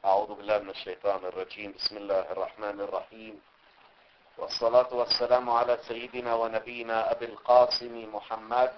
أعوذ بالله من الشيطان الرجيم. بسم الله الرحمن الرحيم، والصلاة والسلام على سيدنا ونبينا أبي القاسم محمد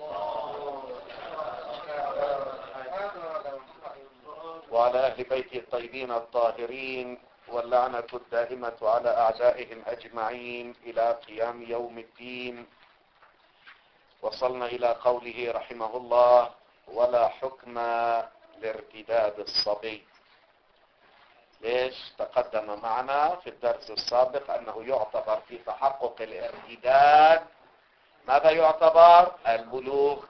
وعلى أهل بيته الطيبين الطاهرين، واللعنة الدائمة على أعدائهم أجمعين إلى قيام يوم الدين. وصلنا إلى قوله رحمه الله: ولا حكم لارتداد الصبي. ليش؟ تقدم معنا في الدرس السابق أنه يعتبر في تحقق الارتداد ماذا يعتبر؟ البلوغ.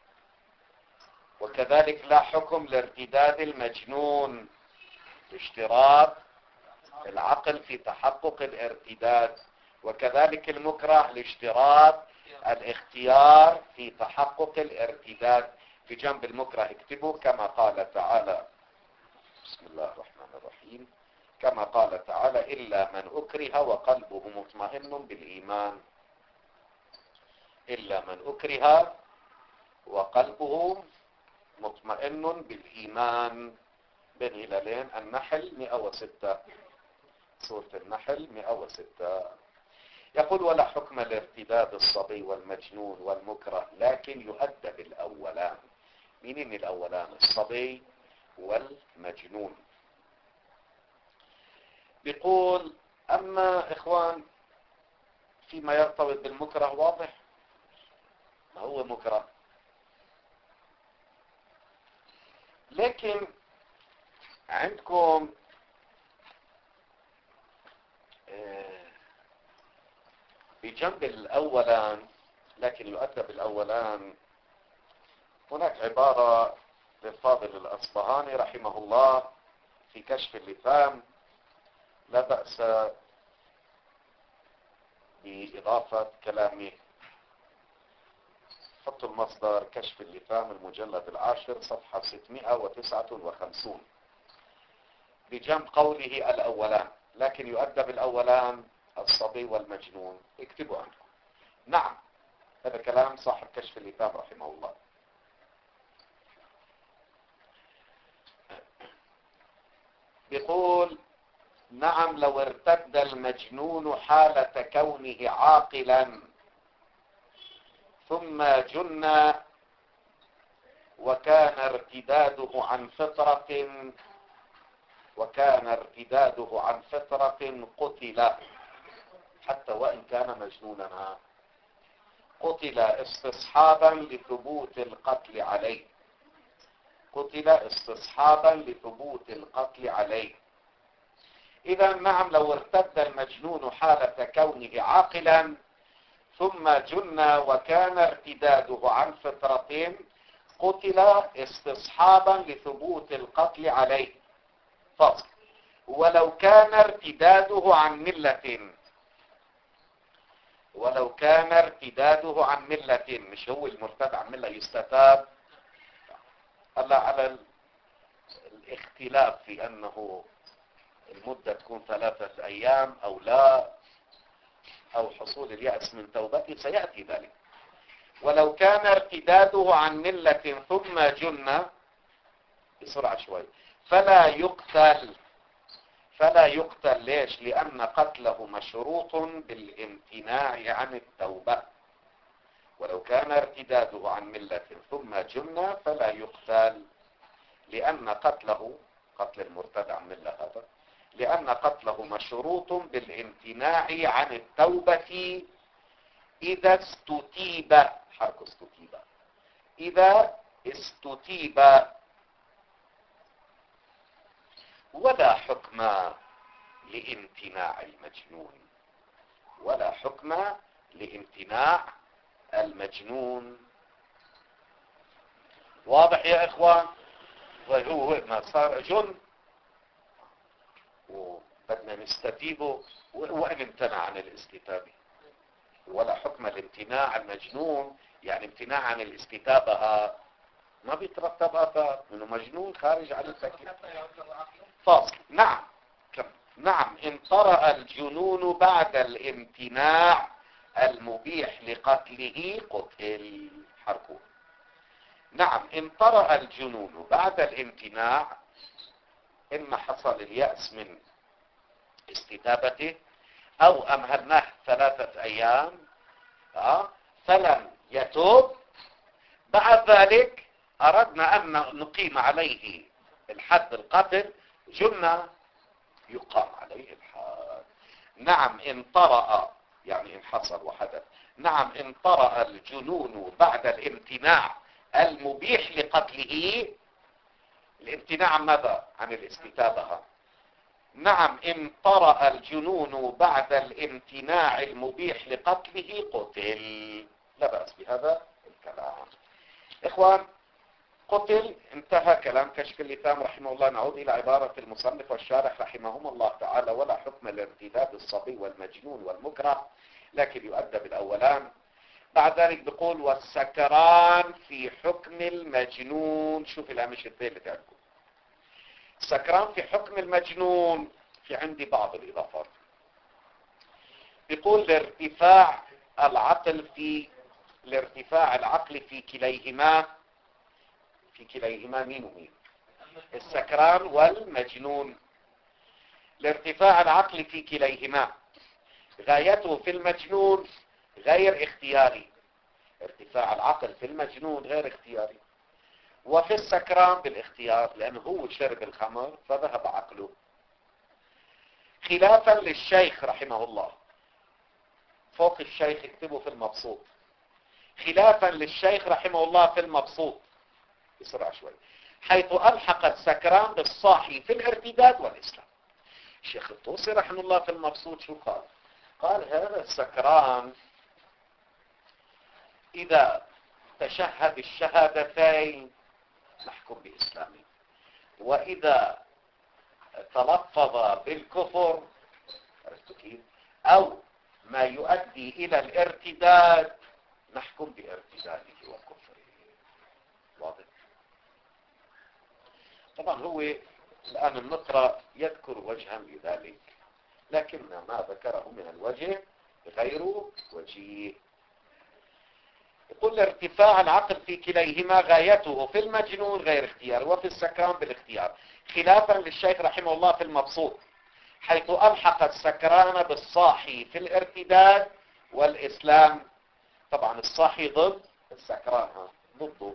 وكذلك لا حكم لارتداد المجنون، اشتراط العقل في تحقق الارتداد. وكذلك المكره لاشتراط الاختيار في تحقق الارتداد. في جنب المكره اكتبوا كما قال تعالى، بسم الله الرحمن الرحيم، كما قال تعالى: إلا من أكره وقلبه مطمئن بالإيمان. إلا من أكره وقلبه مطمئن بالإيمان. بين هلالين النحل 106، سورة النحل 106. يقول: ولا حكم لارتداد الصبي والمجنون والمكره، لكن يؤدب الأولان. مين الأولان؟ الصبي والمجنون. بيقول: أما إخوان فيما يرتبط بالمكره واضح، ما هو مكره، لكن عندكم بجنب الأولان لكن يؤدب الأولان هناك عبارة للفاضل الأصبهاني رحمه الله في كشف اللثام، لا بأس بإضافة كلامه. حط المصدر كشف اللثام المجلد 10 صفحة 659 بجنب قوله الأولان، لكن يؤدب الأولان الصبي والمجنون. اكتبوا عنكم. نعم، هذا كلام صاحب كشف اللثام رحمه الله. بيقول: نعم، لو ارتد المجنون حالة كونه عاقلا ثم جن وكان ارتداده عن فطرة قتل، حتى وإن كان مجنونا، قتل استصحابا لثبوت القتل عليه. قتل استصحابا لثبوت القتل عليه. إذا نعم، لو ارتد المجنون حالة كونه عاقلا ثم جن وكان ارتداده عن فطرة قتل استصحابا لثبوت القتل عليه. فصل: ولو كان ارتداده عن ملة، ولو كان ارتداده عن ملة، مش هو المرتد عن ملة يستتاب، الله على الاختلاف في أنه المدة تكون 3 أيام أو لا، أو حصول اليأس من توبته، سيأتي ذلك. ولو كان ارتداده عن ملة ثم جن، بسرعة شوي، فلا يقتل. ليش؟ لأن قتله مشروط بالامتناع عن التوبة. ولو كان ارتداده عن ملة ثم جن فلا يقتل، لأن قتله، قتل المرتد عن ملة هذا، لأن قتله مشروط بالامتناع عن التوبة إذا استتيب. حرك استتيب، إذا استتيب. ولا حكم لامتناع المجنون، ولا حكم لامتناع المجنون. واضح يا إخوان؟ وهو ما صار جن وبدنا نستتيبه، وإن امتنع عن الاستتابة. ولا حكم الامتناع المجنون، يعني امتناع عن الاستتابة ما بيترتب آثار منه، مجنون خارج عن التكليف. فاصل. نعم، نعم، إن طرأ الجنون بعد الامتناع المبيح لقتله قتل. حركوه. نعم، إن طرأ الجنون بعد الامتناع إما حصل اليأس من استتابته أو أمهلناه 3 أيام فلم يتوب، بعد ذلك أردنا أن نقيم عليه الحد القتل، جنة يقام عليه الحد. نعم إن طرأ، يعني إن حصل وحدث، نعم إن طرأ الجنون بعد الامتناع المبيح لقتله. الامتناع عن ماذا؟ عن الاستتابة. نعم إن طرأ الجنون بعد الامتناع المبيح لقتله قتل، لا بأس بهذا الكلام. إخوان، قتل، انتهى كلام كشف اللثام رحمه الله. نعود إلى عبارة المصنف والشارح رحمهما الله تعالى: ولا حكم الارتداد الصبي والمجنون والمكره، لكن يؤدب الأولان. بعد ذلك بيقول: والسكران في حكم المجنون. شوف الهامش الثالث عندكم، السكران في حكم المجنون. في عندي بعض الإضافات. بيقول لارتفاع العقل في كليهما. في كليهما مين ومين؟ السكران والمجنون. لارتفاع العقل في كليهما، غايته في المجنون غير اختياري. ارتفاع العقل في المجنون غير اختياري، وفي السكران بالاختيار، لأنه هو شرب الخمر فذهب عقله. خلافا للشيخ رحمه الله، فوق الشيخ اكتبوا في المبسوط. خلافا للشيخ رحمه الله في المبسوط، بسرعة شوي، حيث ألحق السكران بالصاحي في الارتداد والإسلام. الشيخ الطوسي رحمه الله في المبسوط شو قال؟ قال: هذا السكران إذا تشهد الشهادتين نحكم بإسلامه، وإذا تلفظ بالكفر أو ما يؤدي إلى الارتداد نحكم بارتداده وكفره. واضح؟ طبعا هو الآن النقرة يذكر وجها لذلك، لكن ما ذكره من الوجه غير وجيه. يقول: ارتفاع العقل في كليهما غايته في المجنون غير اختيار، وفي السكران بالاختيار. خلافا للشيخ رحمه الله في المبسوط، حيث ألحق السكران بالصاحي في الارتداد والإسلام. طبعا الصاحي ضد السكران، ضده.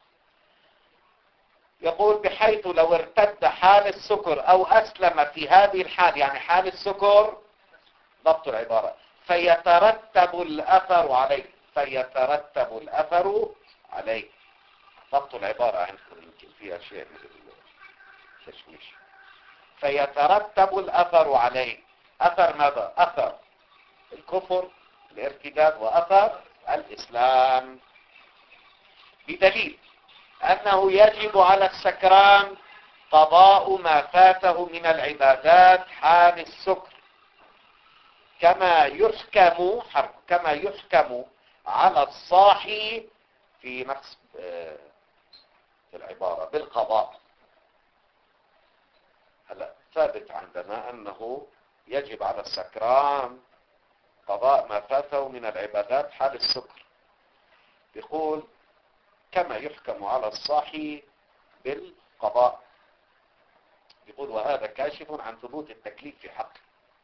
يقول: بحيث لو ارتد حال السكر أو أسلم في هذه الحال، يعني حال السكر، ضبط العبارة، فيترتب الأثر عليه. فيترتب الأثر عليه. ضبط العبارة عندكم يمكن فيها شيء من التشويش. فيترتب الأثر عليه. أثر ماذا؟ أثر الكفر، الارتداد، وأثر الإسلام، بدليل أنه يجب على السكران قضاء ما فاته من العبادات حال السكر، كما يحكم على الصاحي في نفس العبارة بالقضاء. هلا ثابت عندنا أنه يجب على السكران قضاء ما فاته من العبادات حال السكر. يقول: كما يحكم على الصاحي بالقضاء. يقول: وهذا كاشف عن ثبوت التكليف في حقه.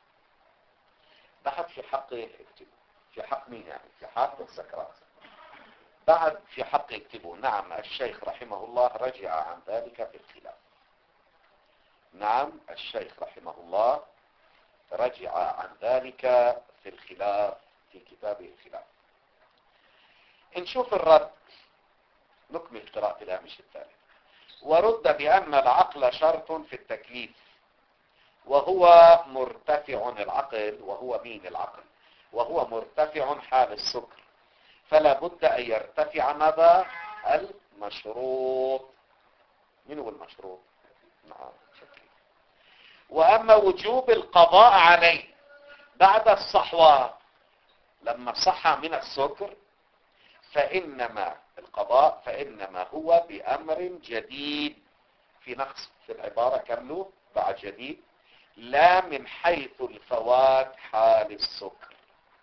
بعد في حقه اكتبوا. في حق مين يعني؟ في حق السكران. بعد في حق اكتبوا: نعم الشيخ رحمه الله رجع عن ذلك في الخلاف. نعم الشيخ رحمه الله رجع عن ذلك في الخلاف، في كتابه الخلاف. نشوف الرد، نكمل قراءة الهامش الثالث. ورد بأن العقل شرط في التكليف، وهو مرتفع العقل. وهو مين العقل؟ وهو مرتفع حال السكر، فلا بد أن يرتفع ماذا؟ المشروط. من هو المشروط؟ نعم. وأما وجوب القضاء عليه بعد الصحوة، لما صحى من السكر، فإنما القضاء فإنما هو بأمر جديد. في نقص في العبارة كملوا بعد جديد، لا من حيث الفوات حال السكر.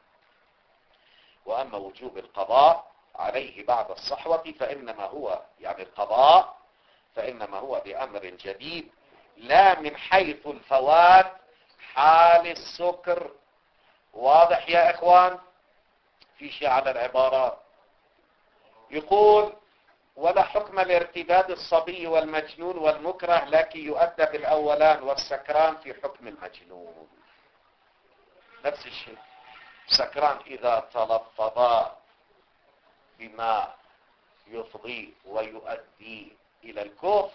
وأما وجوب القضاء عليه بعد الصحوة فإنما هو، يعني القضاء، فإنما هو بأمر جديد لا من حيث الفوات حال السكر. واضح يا اخوان؟ في شيء على العبارات. يقول ولا حكم الارتداد الصبي والمجنون والمكره لكن يؤدى بالاولان والسكران في حكم المجنون. نفس الشيء. سكران اذا تلفظا بما يفضي ويؤدي الى الكفر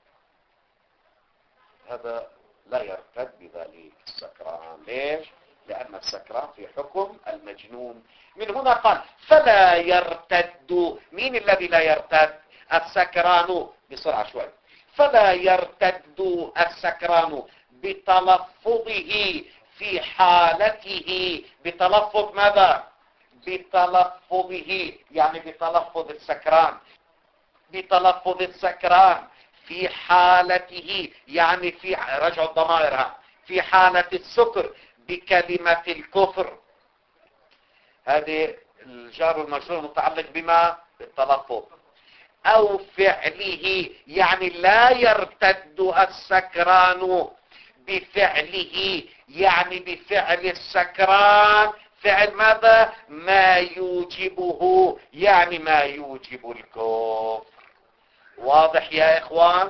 هذا لا يرتد بذلك السكران. ليش؟ لأن السكران في حكم المجنون. من هنا قال فلا يرتد. مين الذي لا يرتد؟ السكران. بسرعة شوي. فلا يرتد السكران بتلفظه في حالته. بتلفظ ماذا؟ بتلفظه يعني بتلفظ السكران. بتلفظ السكران في حالته يعني في رجع الضمائر في حالة السكر بكلمة الكفر. هذه الجار والمجرور متعلق بما؟ بالتلفظ. أو فعله يعني لا يرتد السكران بفعله يعني بفعل السكران. فعل ماذا؟ ما يوجبه يعني ما يوجب الكفر. واضح يا إخوان؟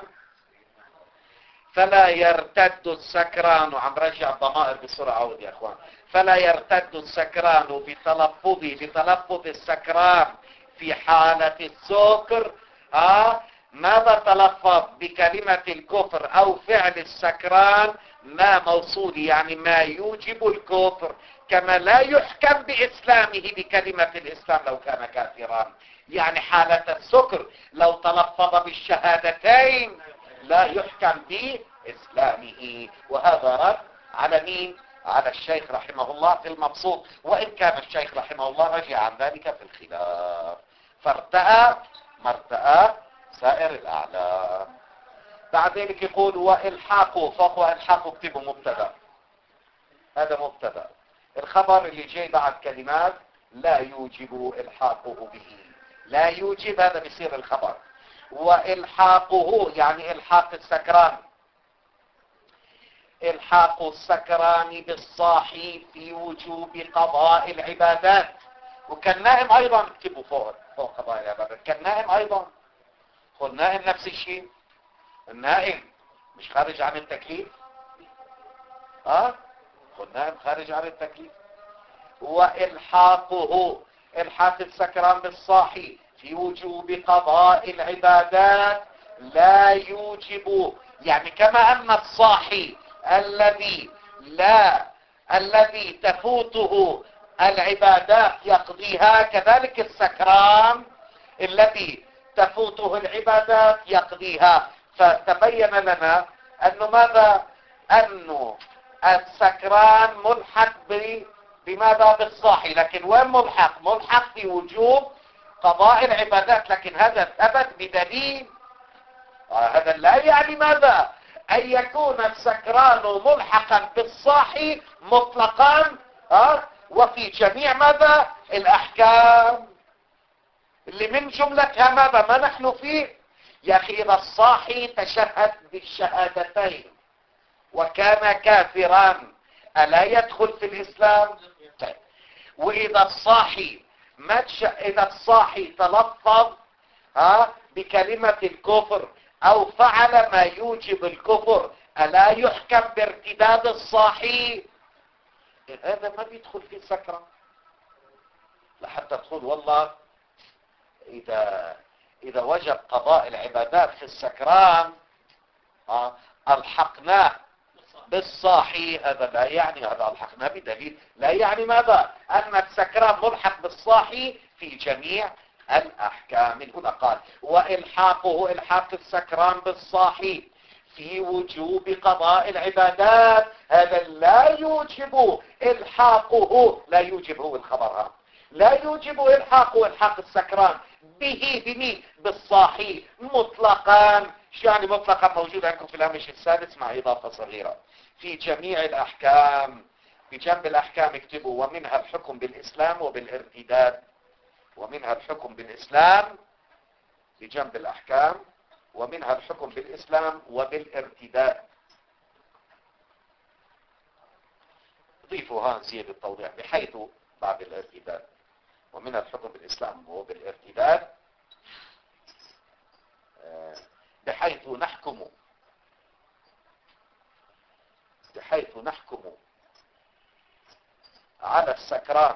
فلا يرتد السكران. عم رجع الضمائر بسرعة عود يا إخوان. فلا يرتد السكران بتلفظ السكران في حالة السكر. ماذا تلفظ؟ بكلمة الكفر أو فعل السكران ما موصول يعني ما يوجب الكفر. كما لا يحكم بإسلامه بكلمة الإسلام لو كان كافرا. يعني حالة السكر لو تلفظ بالشهادتين لا يحكم بإسلامه. وهذا رد على مين؟ على الشيخ رحمه الله في المبسوط، وإن كان الشيخ رحمه الله رجع عن ذلك في الخلاف. فارتأى مرتأى سائر الأعلام. بعد ذلك يقول وإلحاقه. فهو إلحاقه اكتبه مبتدا. هذا مبتدا. الخبر اللي جاي بعد كلمات لا يوجب إلحاقه به. لا يوجب هذا بيصير الخبر. وإلحاقه يعني إلحاق السكران. إلحاق السكران بالصاحي في وجوب قضاء العبادات. وكالنائم أيضا اكتبوا فوق قضاء العبادات. كالنائم أيضا. والنائم نفس الشيء. النائم مش خارج عن التكليف. والنائم خارج عن التكليف. وإلحاقه إلحاق السكران بالصاحي في وجوب قضاء العبادات لا يوجب يعني كما أن الصاحي الذي تفوته العبادات يقضيها كذلك السكران الذي تفوته العبادات يقضيها. فتبين لنا أنه ماذا؟ أنه السكران ملحق بماذا؟ بالصاحي. لكن وين ملحق؟ ملحق في وجوب قضاء العبادات. لكن هذا ثبت بدليل. هذا لا يعني ماذا؟ أن يكون السكران ملحقا بالصاحي مطلقا وفي جميع ماذا؟ الأحكام اللي من جملتها ماذا؟ ما نحن فيه. يا أخي إذا الصاحي تشهد بالشهادتين وكان كافرا ألا يدخل في الإسلام؟ طيب. وإذا الصاحي تلفظ بكلمة الكفر أو فعل ما يوجب الكفر ألا يحكم بارتداد الصاحي؟ هذا ما بيدخل في السكرة. لحتى تقول والله إذا وجب قضاء العبادات في السكران ألحقناه بالصاحي. هذا لا يعني هذا ألحقناه بدليل لا يعني ماذا؟ أن السكران ملحق بالصاحي في جميع الأحكام. من هنا قال وإلحاقه إلحاق السكران بالصاحي في وجوب قضاء العبادات هذا لا يوجب إلحاقه. لا يوجب هو الخبر لا يوجب إلحاقه إلحاق السكران به بمين؟ بالصاحي مطلقا. شو يعني مطلقا؟ موجود عندكم في الهامش السادس مع إضافة صغيرة. في جميع الأحكام. بجنب الأحكام اكتبوا ومنها الحكم بالإسلام وبالارتداد. ومنها الحكم بالإسلام بجنب الأحكام ومنها الحكم بالإسلام وبالارتداد. ضيفوا هان زيادة التوضيح بحيث بعد الارتداد. ومن الحكم بالإسلام هو بالارتداد بحيث نحكم على السكران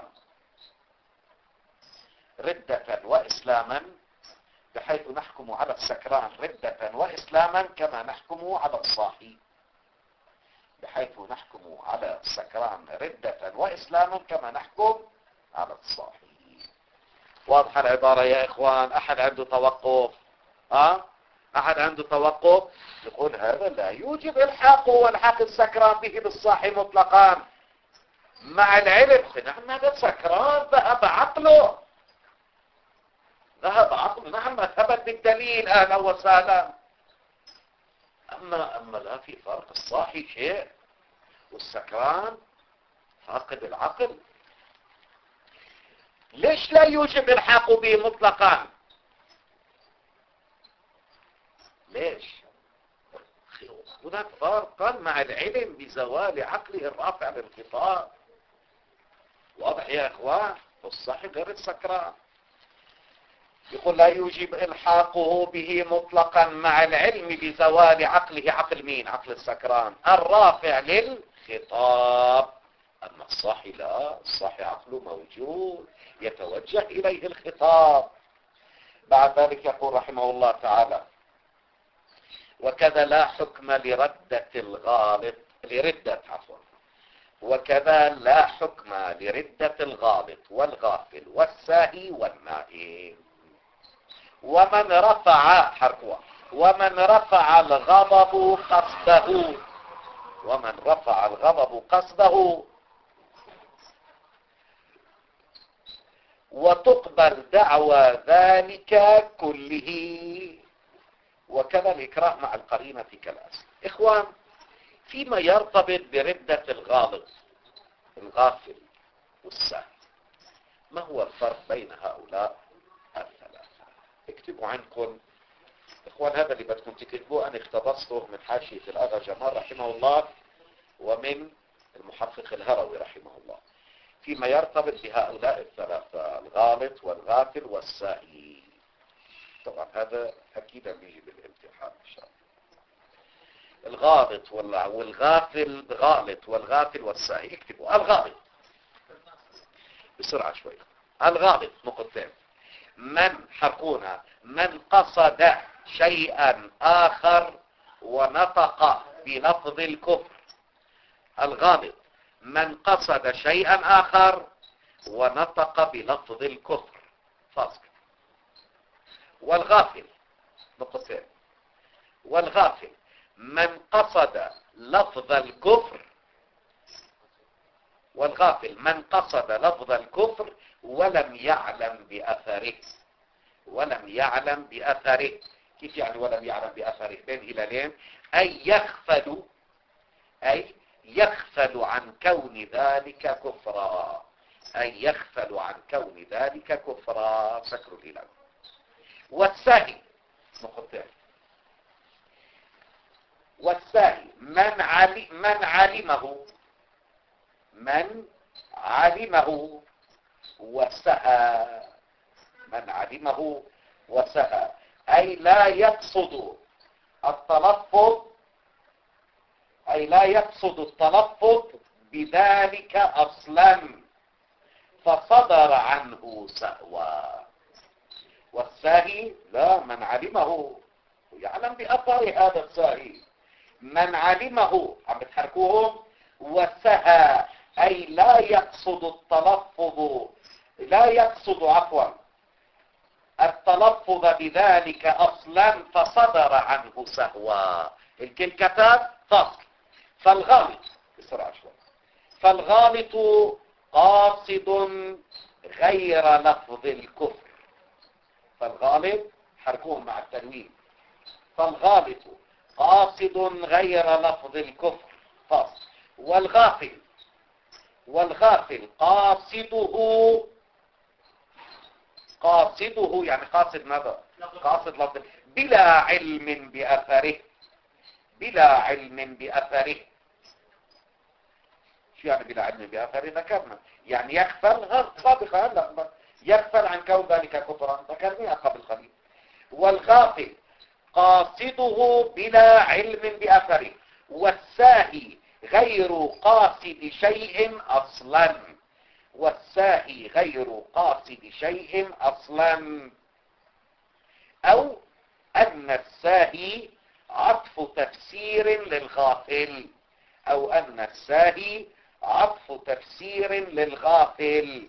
ردة وإسلاما، بحيث نحكم على السكران ردة وإسلاما كما نحكم على الصاحي، بحيث نحكم على السكران ردة وإسلاما كما نحكم على الصاحي. واضحة العبارة يا إخوان؟ أحد عنده توقف؟ أحد عنده توقف؟ يقول هذا لا يوجب إلحاقه والحاق السكران به بالصاحي مطلقا، مع العلم نعم هذا سكران ذهب عقله، نعم ثبت بالدليل أهلا وسهلا. أما لا، في فرق، الصاحي شيء والسكران فاقد العقل. ليش لا يوجب الحاق به مطلقا؟ ليش؟ هناك فرقا مع العلم بزوال عقله الرافع للخطاب. واضح يا اخوان؟ الصاحي غير السكران. يقول لا يوجب الحاقه به مطلقا مع العلم بزوال عقله. عقل مين؟ عقل السكران الرافع للخطاب. اما الصاحي لا، الصاحي عقله موجود يتوجه اليه الخطاب. بعد ذلك يقول رحمه الله تعالى: وكذا لا حكم لردة الغالط وكذا لا حكم لردة الغالط والغافل والساهي والنائم. ومن رفع الغضب قصده وتقبل دعوى ذلك كله. وكذا الإكراه مع القرينة كالأصل. إخوان، فيما يرتبط بردة الغالط الغافل والساهي، ما هو الفرق بين هؤلاء الثلاثة؟ اكتبوا عنكم إخوان، هذا اللي بدكم تكتبوه أنا اقتبسته من حاشية الأغا جمال رحمه الله ومن المحقق الهروي رحمه الله، فيما يرتبط بهؤلاء الثلاثة: الغالط والغافل والساهي. طبعا هذا أكيد بيجي بالامتحان إن شاء الله. الغالط والغافل والساهي. اكتبوا الغالط بسرعة شوي. الغالط نقطتين: من قصد شيئا آخر ونطق بلفظ الكفر. الغالط من قصد شيئا آخر ونطق بلفظ الكفر، فاصل. والغافل نقطتين: والغافل من قصد لفظ الكفر ولم يعلم بأثره. كيف يعني ولم يعلم بأثره؟ بين هلالين: أي يغفل عن كون ذلك كفرا. سكر الهلال. والساهي نقطتين: والساهي من علمه وسهى، أي لا يقصد التلفظ بذلك أصلا فصدر عنه سهوا. والساهي لا، من علمه يعلم بأثر هذا الساهي، من علمه عم بتحركوهم. وسهى أي لا يقصد التلفظ بذلك أصلا فصدر عنه سهوا. الكل كتاب فصل. فالغالط بسرعة شوي: فالغالط قاصد غير لفظ الكفر. فالغالط حركوهم مع التنوين: فالغالط قاصد غير لفظ الكفر، فاصل. والغافل قاصده يعني قاصد ماذا؟ قاصد لفظ بلا علم بأثره. شو يعني بلا علم بأثر؟ ذكرنا يعني يغفل سابقا، هلا يغفل عن كون ذلك كفرا، ذكرناها قبل قليل. والغافل قاصده بلا علم بأثره، والساهي غير قاصد شيء أصلا، والساهي غير قاصد شيء أصلا. أو أن الساهي عطف تفسير للغافل، أو أن الساهي عطف تفسير للغافل.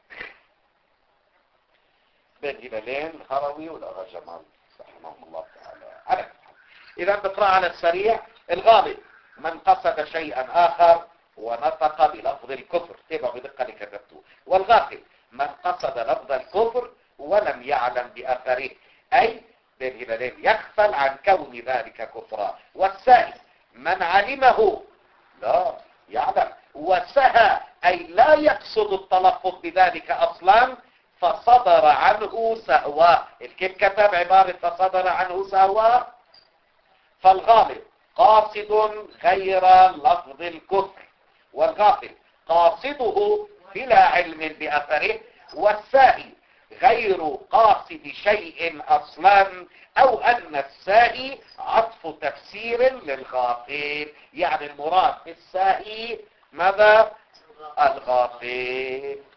بين هلالين الهروي والأغا جمال رحمهم الله تعالى. إذا بقرأ على السريع: الغالب من قصد شيئا آخر ونطق بلفظ الكفر، تابعوا بدقة اللي كتبتوه. والغافل من قصد لفظ الكفر ولم يعلم بأثره، أي بين هلالين يغفل عن كون ذلك كفرا. والساهي من علمه لا يعلم وسهى، أي لا يقصد التلفظ بذلك أصلا، فصدر عنه سهواه. كيف كتب عبارة فصدر عنه سهواه؟ فالغالب قاصد غير لفظ الكفر، والغافل قاصده بلا علم بأثره، والساهي غير قاصد شيء أصلا، أو أن الساهي عطف تفسير للغافل. يعني المراد بالساهي ماذا؟ الغافل.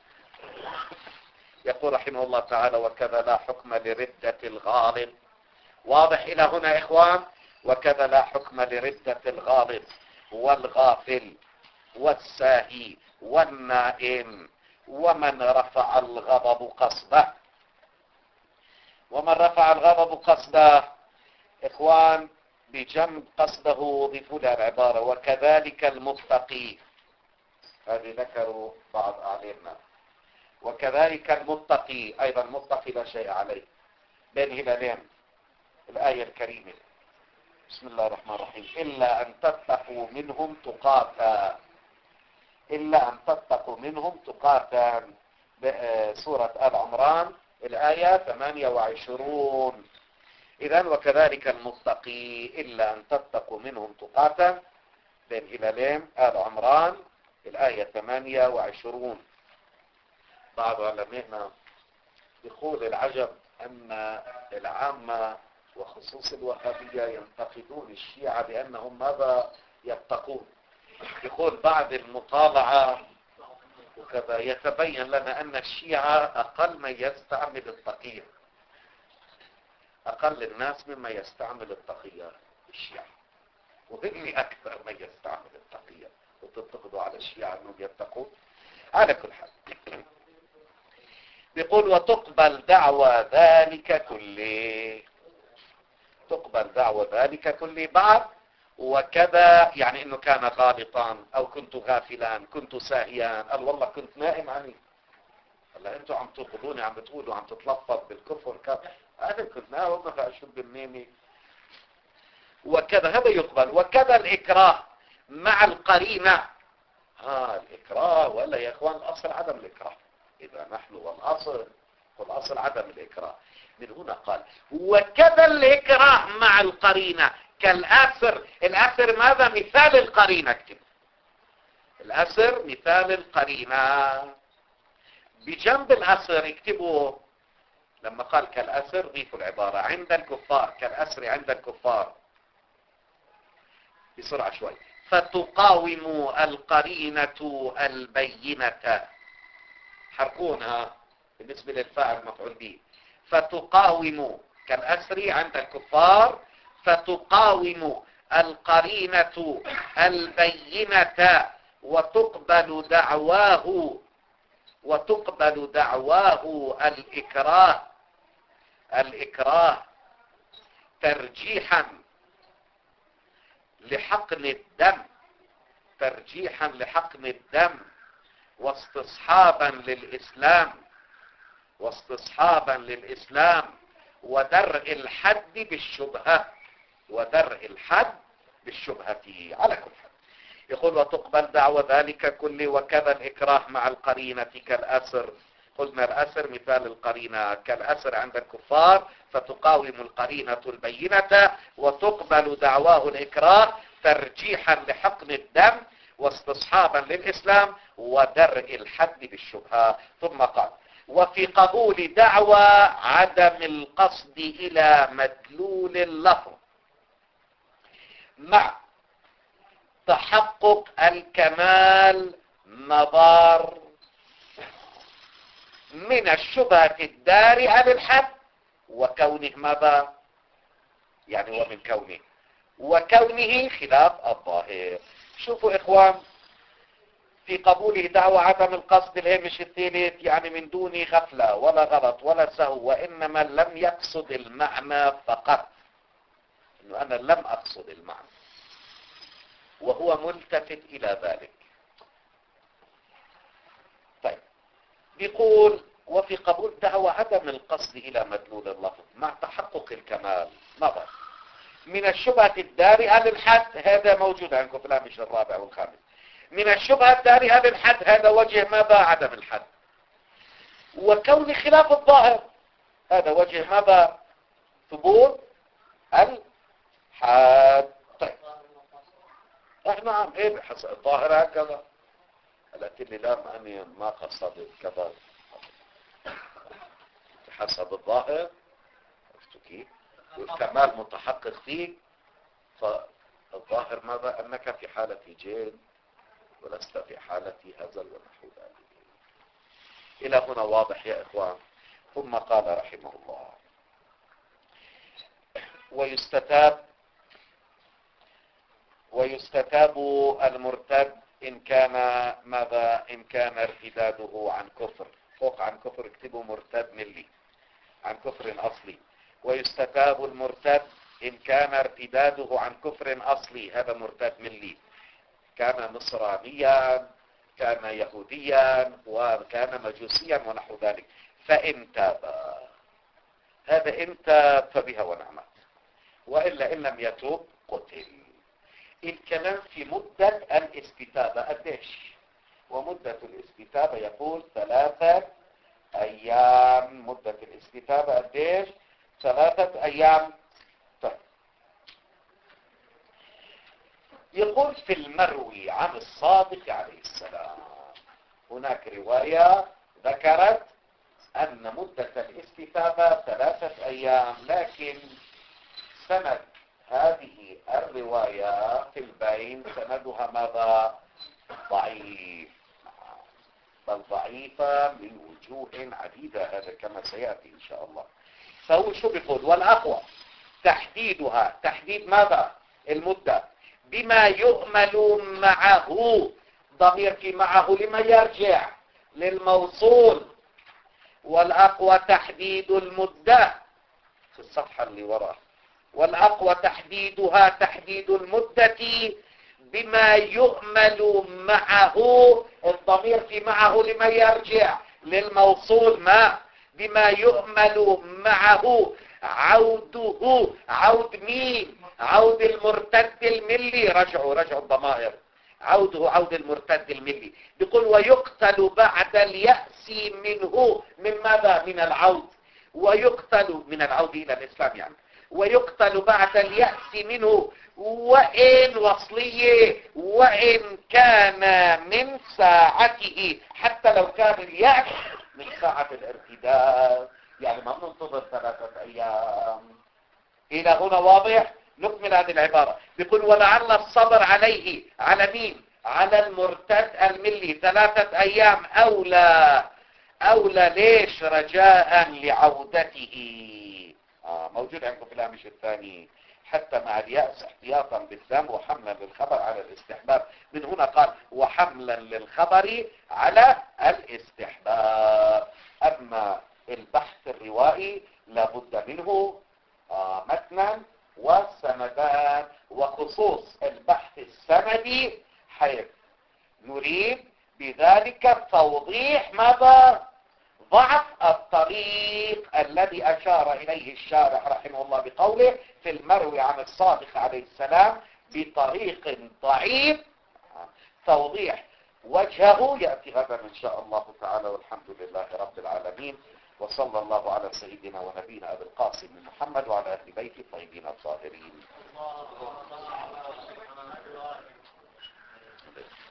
يقول رحمه الله تعالى: وكذا لا حكم لردة الغالب. واضح إلى هنا إخوان؟ وكذا لا حكم لردة الغالب والغافل والساهي والنائم ومن رفع الغضب قصده. ومن رفع الغضب قصده إخوان بجنب قصده ضيفوا لها العبارة: وكذلك المتقي. هذه ذكروا بعض أعلمنا. وكذلك المتقي، أيضا المتقي لا شيء عليه. بين هلالين الآية الكريمة: بسم الله الرحمن الرحيم: إلا أن تتقوا منهم تقاتا. إلا أن تتقوا منهم تقاتا، سورة آل عمران الآية 28. إذن وكذلك المتقي إلا أن تتقوا منهم تقاتا، بين هلالين آل عمران الآية 28. بعض علمائنا يقول العجب أن العامة وخصوص الوهابية ينتقدون الشيعة بأنهم ماذا يتقون. يقول بعد المطالعة وكذا يتبين لنا أن الشيعة أقل من يستعمل التقية، أقل الناس مما يستعمل التقية الشيعة، وهم أكثر من يستعمل التقية. وتنتقدوا على الشيعة أنهم يتقون. على كل حال بيقول: وتقبل دعوى ذلك كله. تقبل دعوى ذلك كله. بعد وكذا يعني انه كان غالطا، او كنت غافلا، كنت ساهيا، قال والله كنت نائم عني. هلا انتوا عم تنقضوني، عم بتقولوا عم تتلفظ بالكفر انا كنت نائم والله فاشوف بالنيمي. وكذا هذا يقبل. وكذا الإكراه مع القرينة. الإكراه ولا يا اخوان الاصل عدم الإكراه. إذا نحن والأصل عدم الإكراه. من هنا قال: وكذا الإكراه مع القرينة كالأسر. الأسر ماذا؟ مثال القرينة. اكتب الأسر مثال القرينة. بجنب الأسر اكتبوا لما قال كالأسر ضيفوا العبارة: عند الكفار، كالأسر عند الكفار. بسرعة شوي: فتقاوم القرينة البينة. حركونها بالنسبة للفاعل مفعول به. فتقاوم كالأسر عند الكفار، فتقاوم القرينة البينة وتقبل دعواه الإكراه ترجيحا لحقن الدم واستصحابا للإسلام ودرء الحد بالشبهة. على كل حال يقول: وتقبل دعوى ذلك كله. وكذا الإكراه مع القرينة كالأسر. قلنا الأسر مثال القرينة. كالأسر عند الكفار، فتقاوم القرينة البينة وتقبل دعواه الإكراه ترجيحا لحقن الدم واستصحابا للإسلام ودرء الحد بالشبهة. ثم قال وفي قبول دعوى عدم القصد إلى مدلول اللفظ مع تحقق الكمال مضار من الشبهة الدارئة للحد وكونه ماذا يعني ومن كونه وكونه خلاف الظاهر. شوفوا إخوان في قبوله دعوى عدم القصد الهامش الثالث يعني من دون غفلة ولا غلط ولا سهو وإنما لم يقصد المعنى فقط إنه أنا لم أقصد المعنى وهو ملتفت إلى ذلك. طيب بيقول وفي قبول دعوى عدم القصد إلى مدلول اللفظ مع تحقق الكمال نظر من الشبهة الدارئة للحد هذا موجود عندكم في الهامش الرابع والخامس من الشبهة الدارئة للحد هذا وجه ماذا عدم الحد وكون خلاف الظاهر هذا وجه ماذا ثبوت الحد. طيب نعم ايه بحسب الظاهر هكذا قالت لي لا أني ما قصدت كذا بحسب الظاهر عرفتوا كيف والكمال متحقق فيك فالظاهر ماذا أنك في حالة جيد ولست في حالة هزل ونحو ذلك. إلى هنا واضح يا إخوان. ثم قال رحمه الله ويستتاب المرتد إن كان ماذا إن كان ارتداده عن كفر فوق عن كفر اكتبوا مرتد ملي عن كفر أصلي. ويستتاب المرتد إن كان ارتداده عن كفر أصلي هذا مرتد ملي كان نصرانيا كان يهوديا وكان مجوسيا ونحو ذلك فإن تاب هذا إن تاب فبها ونعمت وإلا إن لم يتوب قتل. الكلام في مدة الاستتابة قديش ومدة الاستتابة يقول 3 أيام مدة الاستتابة قديش 3 أيام. طيب يقول في المروي عن الصادق عليه السلام هناك رواية ذكرت أن مدة الاستتابة 3 أيام لكن سند هذه الرواية في البين سندها ماذا ضعيف بل ضعيفة من وجوه عديدة هذا كما سيأتي إن شاء الله. فهو شو بيقول والأقوى تحديدها تحديد ماذا المدة بما يؤمل معه ضمير في معه لما يرجع للموصول والأقوى تحديد المدة في الصفحة اللي وراء والأقوى تحديدها تحديد المدة بما يؤمل معه الضمير في معه لما يرجع للموصول ما بما يؤمل معه عوده عود مين عود المرتد الملي رجعوا الضمائر عوده عود المرتد الملي. بيقول ويقتل بعد اليأس منه من ماذا من العود ويقتل من العود إلى الإسلام يعني ويقتل بعد اليأس منه وإن وصلية وإن كان من ساعته حتى لو كان اليأس من ساعة الارتداد يعني ما ننتظر 3 أيام. إلى هنا واضح. نكمل هذه العبارة. بيقول ولعل الصبر عليه على مين على المرتد الملي 3 أيام أولى ليش رجاء لعودته موجود عندكم في الهامش الثاني حتى مع اليأس احتياطا بالذم وحملا للخبر على الاستحباب. من هنا قال وحملا للخبر على الاستحباب. أما البحث الروائي لابد منه متنا وسندان وخصوص البحث السندي حيث نريد بذلك توضيح ماذا ضعف الطريق الذي أشار إليه الشارح رحمه الله بقوله في المروي عن الصادق عليه السلام بطريق ضعيف توضيح وجهه يأتي غدا إن شاء الله تعالى والحمد لله رب العالمين وصلى الله على سيدنا ونبينا أبي القاسم محمد وعلى أهل بيته الطيبين الطاهرين.